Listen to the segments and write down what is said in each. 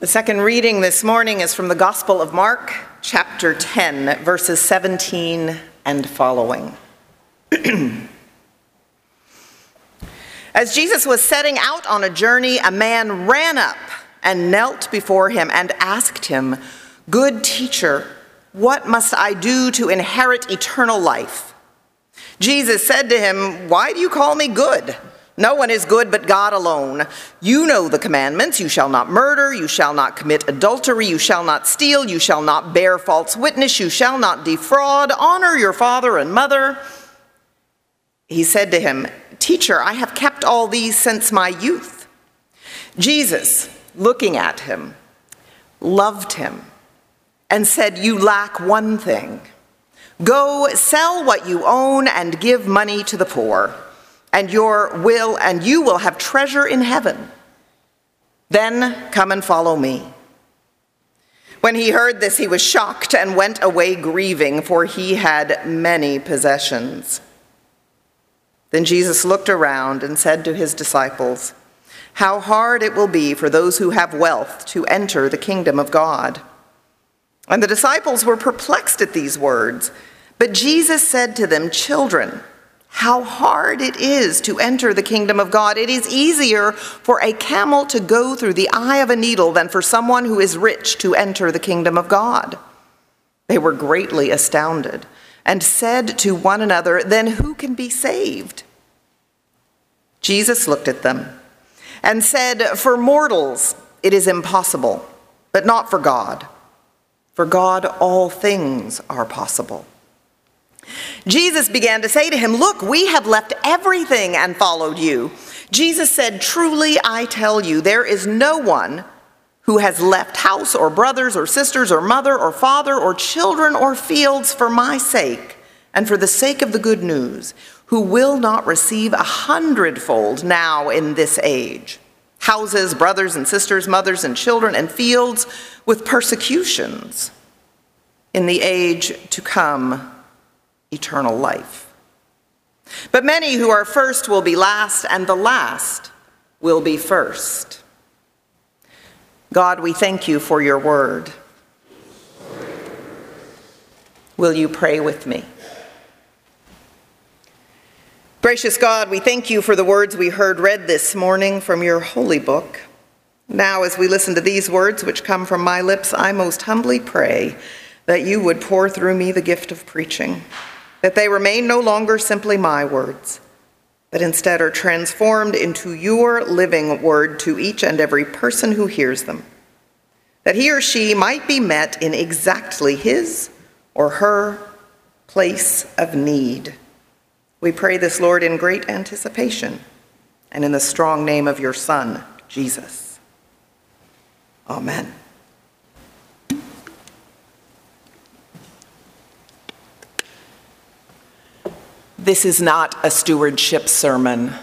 The second reading this morning is from the Gospel of Mark, chapter 10, verses 17 and following. As Jesus was setting out on a journey, a man ran up and knelt before him and asked him, "Good teacher, what must I do to inherit eternal life?" Jesus said to him, "Why do you call me good? No one is good but God alone. You know the commandments. You shall not murder. You shall not commit adultery. You shall not steal. You shall not bear false witness. You shall not defraud. Honor your father and mother." He said to him, "Teacher, I have kept all these since my youth." Jesus, looking at him, loved him and said, "You lack one thing. Go sell what you own and give money to the poor, and you will have treasure in heaven. Then come and follow me." When he heard this, he was shocked and went away grieving, for he had many possessions. Then Jesus looked around and said to his disciples, "How hard it will be for those who have wealth to enter the kingdom of God." And the disciples were perplexed at these words. But Jesus said to them, "Children, how hard it is to enter the kingdom of God. It is easier for a camel to go through the eye of a needle than for someone who is rich to enter the kingdom of God." They were greatly astounded and said to one another, "Then who can be saved?" Jesus looked at them and said, "For mortals it is impossible, but not for God. For God all things are possible." Jesus began to say to him, "Look, we have left everything and followed you." Jesus said, "Truly I tell you, there is no one who has left house or brothers or sisters or mother or father or children or fields for my sake and for the sake of the good news, who will not receive 100-fold now in this age, houses, brothers and sisters, mothers and children, and fields with persecutions, in the age to come eternal life. But many who are first will be last, and the last will be first." God, we thank you for your word. Will you pray with me? Gracious God, we thank you for the words we heard read this morning from your holy book. Now, as we listen to these words which come from my lips, I most humbly pray that you would pour through me the gift of preaching, that they remain no longer simply my words, but instead are transformed into your living word to each and every person who hears them, that he or she might be met in exactly his or her place of need. We pray this, Lord, in great anticipation and in the strong name of your Son, Jesus. Amen. This is not a stewardship sermon.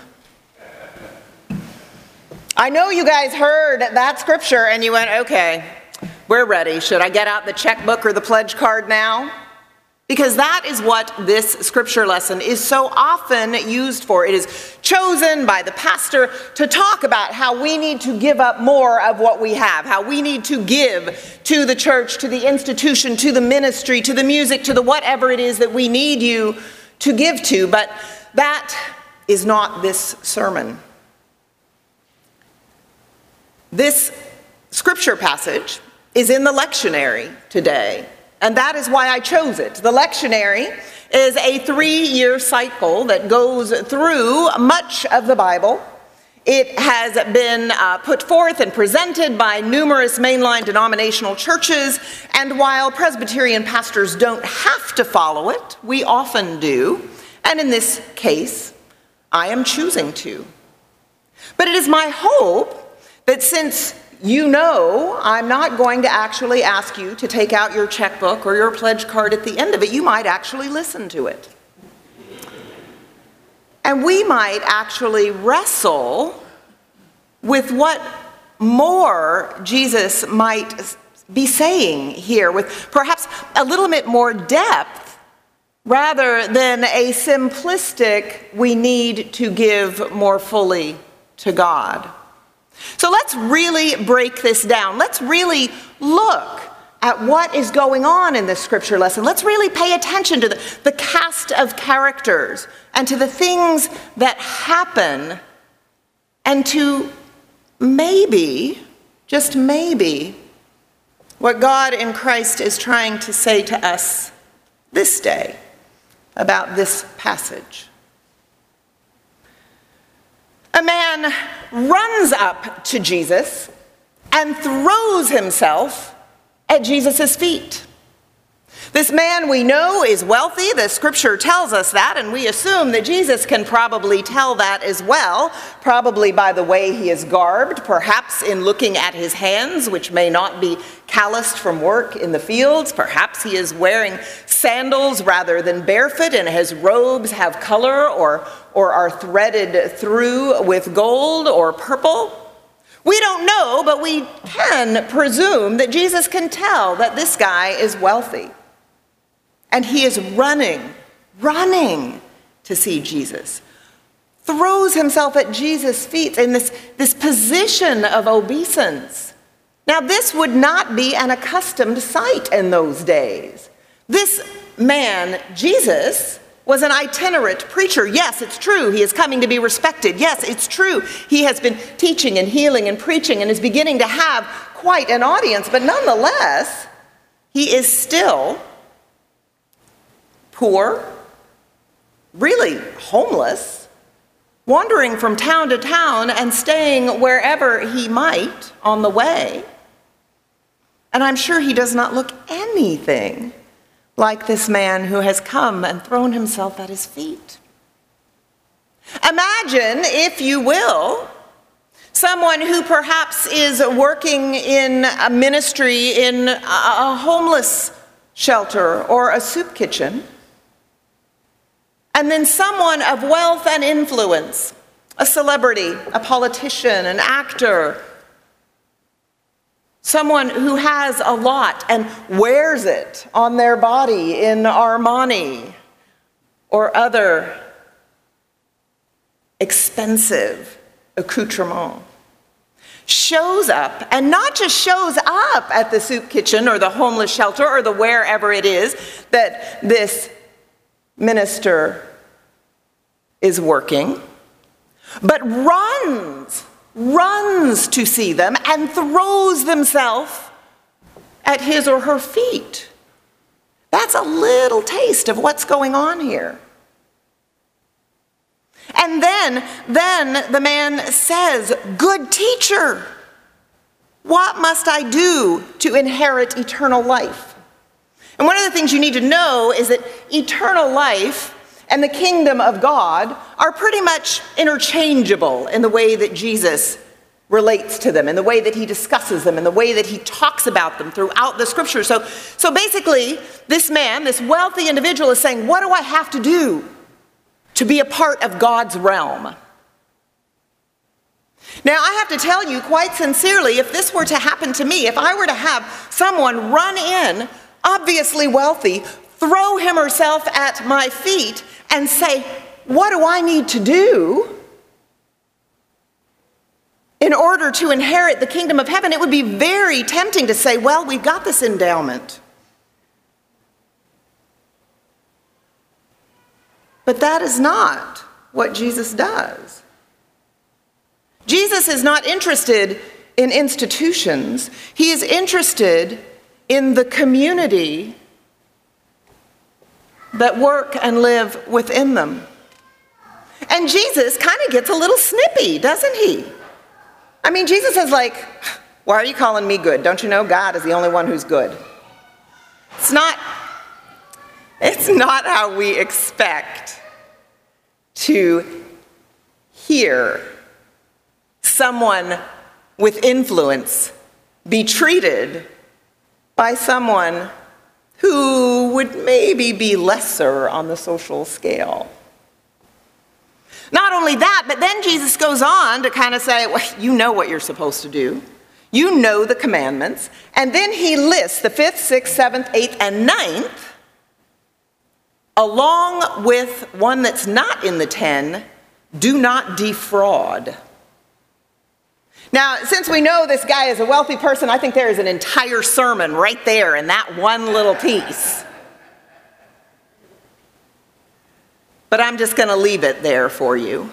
I know you guys heard that scripture and you went, "Okay, we're ready. Should I get out the checkbook or the pledge card now?" Because that is what this scripture lesson is so often used for. It is chosen by the pastor to talk about how we need to give up more of what we have, how we need to give to the church, to the institution, to the ministry, to the music, to the whatever it is that we need you to give to. But that is not this sermon. This scripture passage is in the lectionary today. And that is why I chose it. The lectionary is a 3-year cycle that goes through much of the Bible. It has been put forth and presented by numerous mainline denominational churches, and while Presbyterian pastors don't have to follow it, we often do, and in this case, I am choosing to. But it is my hope that since you know I'm not going to actually ask you to take out your checkbook or your pledge card at the end of it, you might actually listen to it. And we might actually wrestle with what more Jesus might be saying here, with perhaps a little bit more depth rather than a simplistic, we need to give more fully to God. So let's really break this down. Let's really look at what is going on in this scripture lesson. Let's really pay attention to the cast of characters and to the things that happen, and to maybe, just maybe, what God in Christ is trying to say to us this day about this passage. A man runs up to Jesus and throws himself at Jesus' feet. This man, we know, is wealthy. The scripture tells us that, and we assume that Jesus can probably tell that as well, probably by the way he is garbed, perhaps in looking at his hands, which may not be calloused from work in the fields. Perhaps he is wearing sandals rather than barefoot, and his robes have color or are threaded through with gold or purple. We don't know, but we can presume that Jesus can tell that this guy is wealthy. And he is running to see Jesus. Throws himself at Jesus' feet in this position of obeisance. Now, this would not be an accustomed sight in those days. This man, Jesus, was an itinerant preacher. Yes, it's true, he is coming to be respected. Yes, it's true, he has been teaching and healing and preaching and is beginning to have quite an audience. But nonetheless, he is still poor, really homeless, wandering from town to town and staying wherever he might on the way. And I'm sure he does not look anything like this man who has come and thrown himself at his feet. Imagine, if you will, someone who perhaps is working in a ministry in a homeless shelter or a soup kitchen, and then someone of wealth and influence, a celebrity, a politician, an actor, someone who has a lot and wears it on their body in Armani or other expensive accoutrement, shows up, and not just shows up at the soup kitchen or the homeless shelter or the wherever it is that this minister is working, but runs to see them and throws himself at his or her feet. That's a little taste of what's going on here. And then the man says, "Good teacher, what must I do to inherit eternal life?" And one of the things you need to know is that eternal life and the kingdom of God are pretty much interchangeable in the way that Jesus relates to them, in the way that he discusses them, in the way that he talks about them throughout the scripture. So basically, this man, this wealthy individual, is saying, what do I have to do to be a part of God's realm? Now, I have to tell you quite sincerely, if this were to happen to me, if I were to have someone run in, obviously wealthy, throw him or herself at my feet and say, what do I need to do in order to inherit the kingdom of heaven? It would be very tempting to say, well, we've got this endowment. But that is not what Jesus does. Jesus is not interested in institutions. He is interested in the community that work and live within them. And Jesus kind of gets a little snippy, doesn't he? I mean, Jesus is like, why are you calling me good? Don't you know God is the only one who's good? It's not how we expect to hear someone with influence be treated by someone who would maybe be lesser on the social scale. Not only that, but then Jesus goes on to kind of say, well, you know what you're supposed to do. You know the commandments. And then he lists the 5th, 6th, 7th, 8th, and 9th, along with one that's not in the 10, do not defraud. Now, since we know this guy is a wealthy person, I think there is an entire sermon right there in that one little piece. But I'm just going to leave it there for you.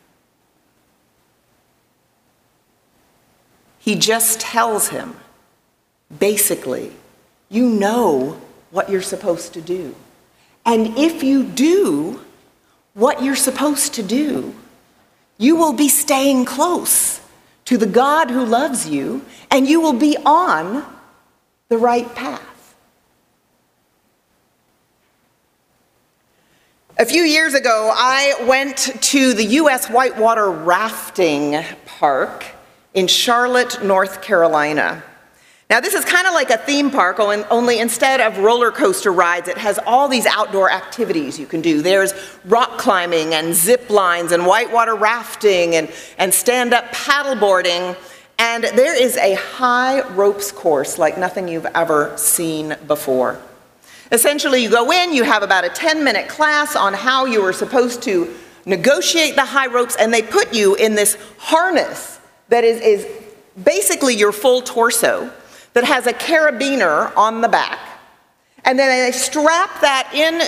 He just tells him, basically, you know what you're supposed to do. And if you do what you're supposed to do, you will be staying close to the God who loves you, and you will be on the right path. A few years ago, I went to the U.S. Whitewater Rafting Park in Charlotte, North Carolina. Now, this is kind of like a theme park, only instead of roller coaster rides, it has all these outdoor activities you can do. There's rock climbing and zip lines and whitewater rafting and stand-up paddleboarding. And there is a high ropes course like nothing you've ever seen before. Essentially, you go in, you have about a 10-minute class on how you are supposed to negotiate the high ropes, and they put you in this harness that is basically your full torso, that has a carabiner on the back. And then they strap that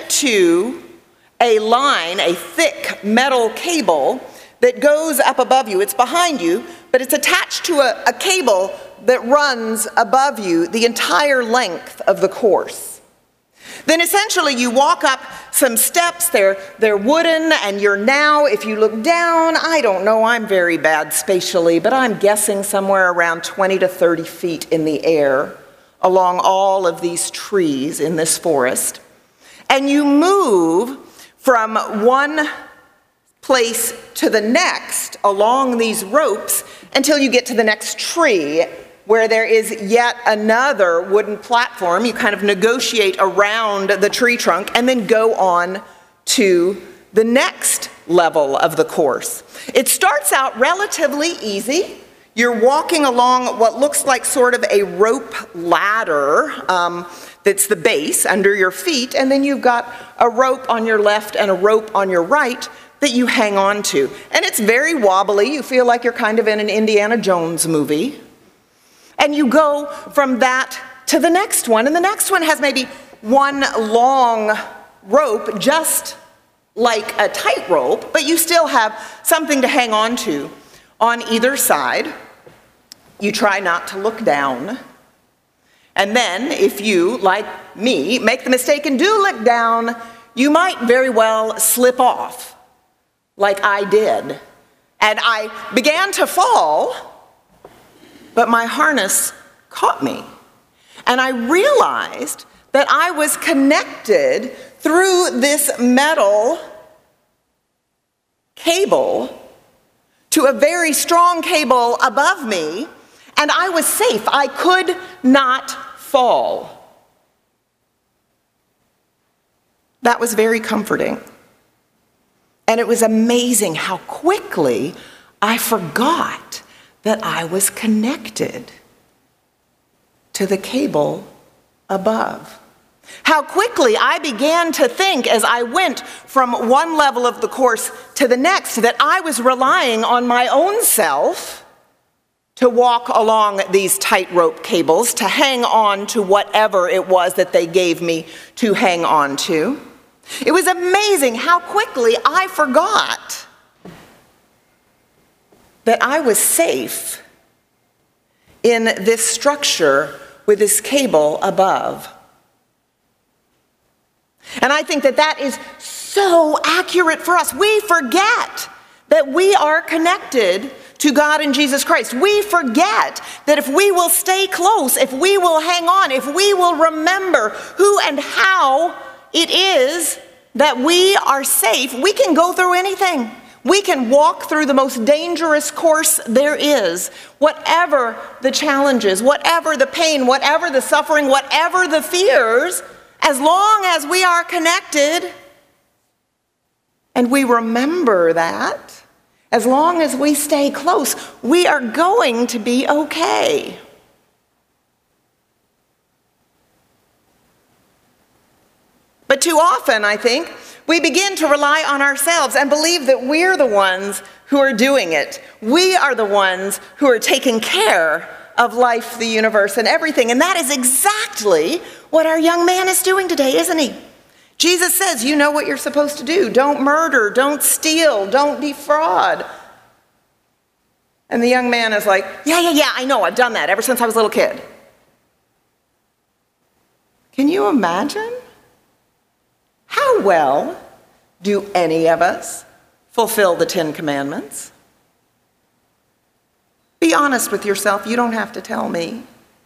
into a line, a thick metal cable that goes up above you. It's behind you, but it's attached to a cable that runs above you the entire length of the course. Then essentially you walk up some steps, they're wooden, and you're now, if you look down, I don't know, I'm very bad spatially, but I'm guessing somewhere around 20 to 30 feet in the air along all of these trees in this forest. And you move from one place to the next along these ropes until you get to the next tree, where there is yet another wooden platform. You kind of negotiate around the tree trunk and then go on to the next level of the course. It starts out relatively easy. You're walking along what looks like sort of a rope ladder that's the base under your feet, and then you've got a rope on your left and a rope on your right that you hang on to. And it's very wobbly. You feel like you're kind of in an Indiana Jones movie. And you go from that to the next one, and the next one has maybe one long rope, just like a tightrope, but you still have something to hang on to on either side. You try not to look down. And then, if you, like me, make the mistake and do look down, you might very well slip off, like I did. And I began to fall, but my harness caught me. And I realized that I was connected through this metal cable to a very strong cable above me, and I was safe. I could not fall. That was very comforting. And it was amazing how quickly I forgot that I was connected to the cable above. How quickly I began to think as I went from one level of the course to the next that I was relying on my own self to walk along these tightrope cables, to hang on to whatever it was that they gave me to hang on to. It was amazing how quickly I forgot that I was safe in this structure with this cable above. And I think that that is so accurate for us. We forget that we are connected to God in Jesus Christ. We forget that if we will stay close, if we will hang on, if we will remember who and how it is that we are safe, we can go through anything. We can walk through the most dangerous course there is, whatever the challenges, whatever the pain, whatever the suffering, whatever the fears, as long as we are connected and we remember that, as long as we stay close, we are going to be okay. But too often, I think, we begin to rely on ourselves and believe that we're the ones who are doing it. We are the ones who are taking care of life, the universe, and everything. And that is exactly what our young man is doing today, isn't he? Jesus says, you know what you're supposed to do. Don't murder, don't steal, don't defraud. And the young man is like, yeah, I know, I've done that ever since I was a little kid. Can you imagine? How well do any of us fulfill the 10 Commandments? Be honest with yourself, you don't have to tell me.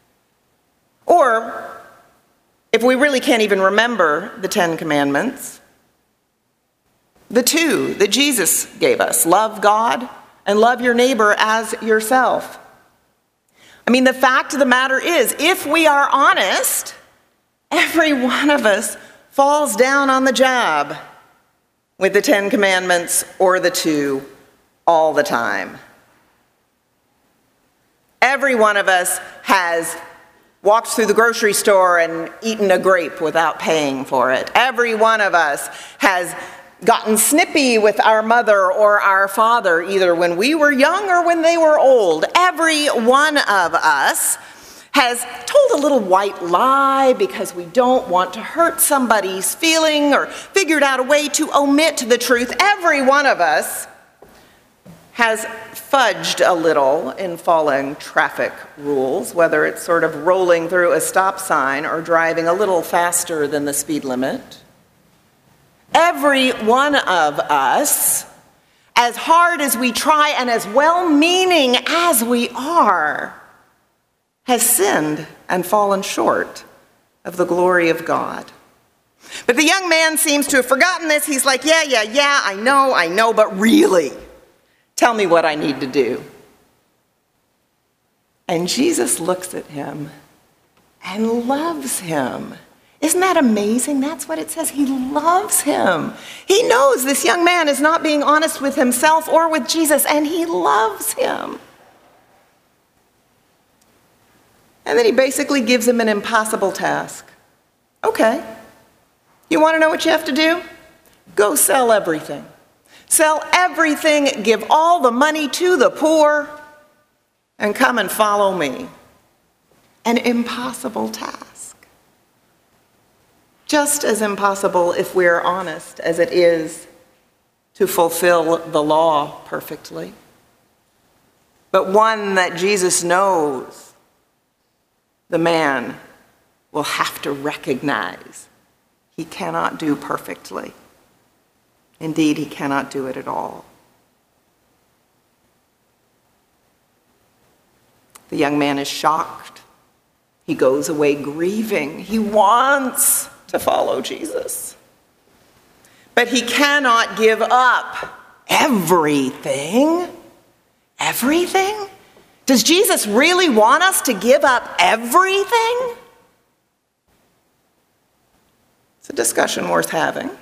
Or, if we really can't even remember the 10 Commandments, the 2 that Jesus gave us, love God and love your neighbor as yourself. I mean, the fact of the matter is, if we are honest, every one of us falls down on the job with the 10 Commandments or the 2 all the time. Every one of us has walked through the grocery store and eaten a grape without paying for it. Every one of us has gotten snippy with our mother or our father, either when we were young or when they were old. Every one of us has told a little white lie because we don't want to hurt somebody's feeling or figured out a way to omit the truth. Every one of us has fudged a little in following traffic rules, whether it's sort of rolling through a stop sign or driving a little faster than the speed limit. Every one of us, as hard as we try and as well-meaning as we are, has sinned and fallen short of the glory of God. But the young man seems to have forgotten this. He's like, yeah, I know, but really, tell me what I need to do. And Jesus looks at him and loves him. Isn't that amazing? That's what it says. He loves him. He knows this young man is not being honest with himself or with Jesus, and he loves him. And then he basically gives him an impossible task. Okay, you want to know what you have to do? Go sell everything. Sell everything, give all the money to the poor, and come and follow me. An impossible task. Just as impossible, if we're honest, as it is to fulfill the law perfectly. But one that Jesus knows the man will have to recognize he cannot do perfectly. Indeed, he cannot do it at all. The young man is shocked. He goes away grieving. He wants to follow Jesus. But he cannot give up everything. Everything? Does Jesus really want us to give up everything? It's a discussion worth having.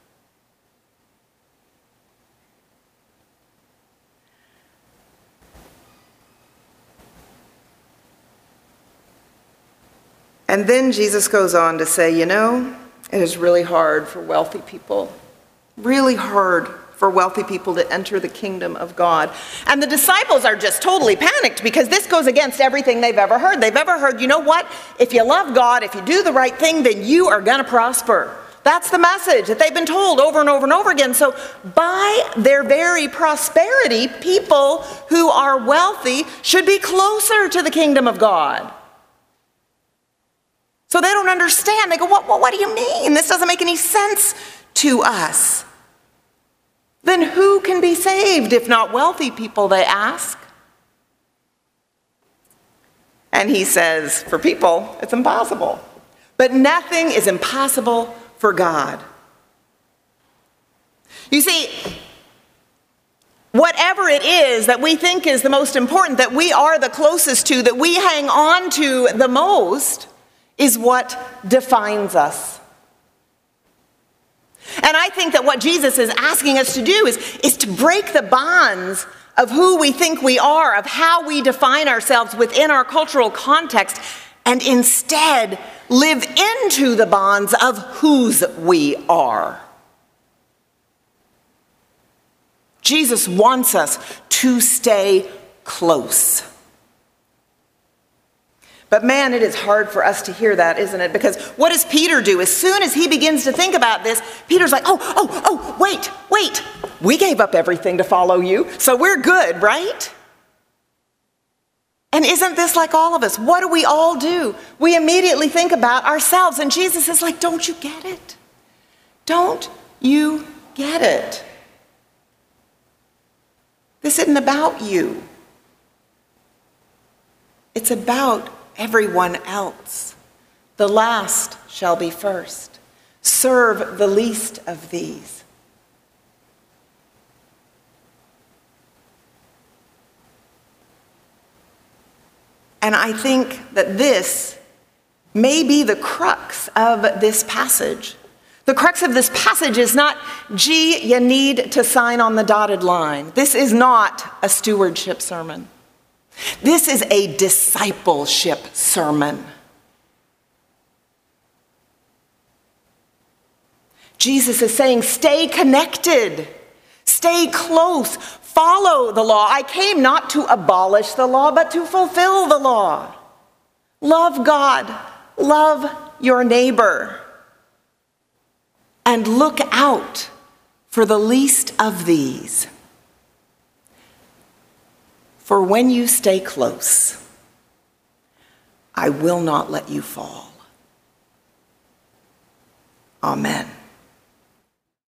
And then Jesus goes on to say, you know, it is really hard for wealthy people, really hard for wealthy people to enter the kingdom of God. And the disciples are just totally panicked because this goes against everything they've ever heard. They've ever heard, you know what? If you love God, if you do the right thing, then you are going to prosper. That's the message that they've been told over and over and over again. So by their very prosperity, people who are wealthy should be closer to the kingdom of God. So they don't understand. They go, what do you mean? This doesn't make any sense to us. Then who can be saved if not wealthy people, they ask. And he says, for people, it's impossible. But nothing is impossible for God. You see, whatever it is that we think is the most important, that we are the closest to, that we hang on to the most, is what defines us. And I think that what Jesus is asking us to do is to break the bonds of who we think we are, of how we define ourselves within our cultural context, and instead live into the bonds of whose we are. Jesus wants us to stay close. But man, it is hard for us to hear that, isn't it? Because what does Peter do? As soon as he begins to think about this, Peter's like, wait. We gave up everything to follow you, so we're good, right? And isn't this like all of us? What do we all do? We immediately think about ourselves, and Jesus is like, don't you get it? Don't you get it? This isn't about you. It's about everyone else. The last shall be first. Serve the least of these. And I think that this may be the crux of this passage. The crux of this passage is not, gee, you need to sign on the dotted line. This is not a stewardship sermon. This is a discipleship sermon. Jesus is saying, stay connected, stay close, follow the law. I came not to abolish the law, but to fulfill the law. Love God, love your neighbor, and look out for the least of these. For when you stay close, I will not let you fall. Amen.